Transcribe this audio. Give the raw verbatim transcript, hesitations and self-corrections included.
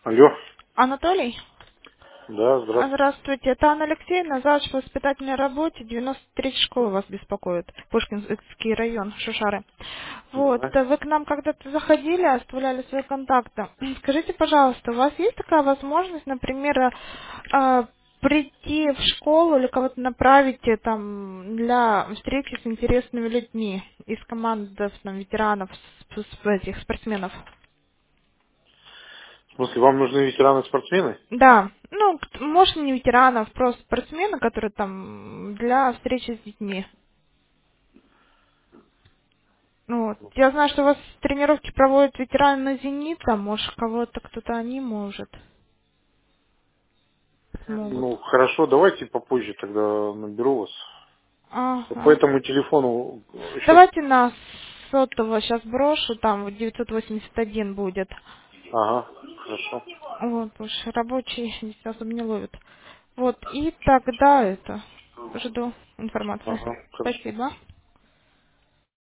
Алло. Анатолий? Да, А, здравствуйте. Здравствуйте, это Анна Алексеевна, завуч по воспитательной работе, девяносто третья школа вас беспокоит, Пушкинский район, Шушары. Вот, Да. э, вы к нам когда-то заходили, оставляли свои контакты. Скажите, пожалуйста, у вас есть такая возможность, например, э, э, прийти в школу или кого-то направить э, там для встречи с интересными людьми из команды там, ветеранов, с- с- этих спортсменов? В смысле, вам нужны ветераны-спортсмены? Да, ну, к- может, не ветеранов, просто спортсмены, которые там для встречи с детьми. Ну, вот. Я знаю, что у вас тренировки проводят ветераны «Зенит», а может, кого-то кто-то они, может, смогут. Ну, хорошо, давайте попозже тогда наберу вас. По Ага. этому телефону еще... Давайте на сотового сейчас брошу, там вот девятьсот восемьдесят один будет. Ага, хорошо. Вот, потому что рабочий здесь особо не ловит. Вот, и тогда это, жду информации. Ага, хорошо. Спасибо.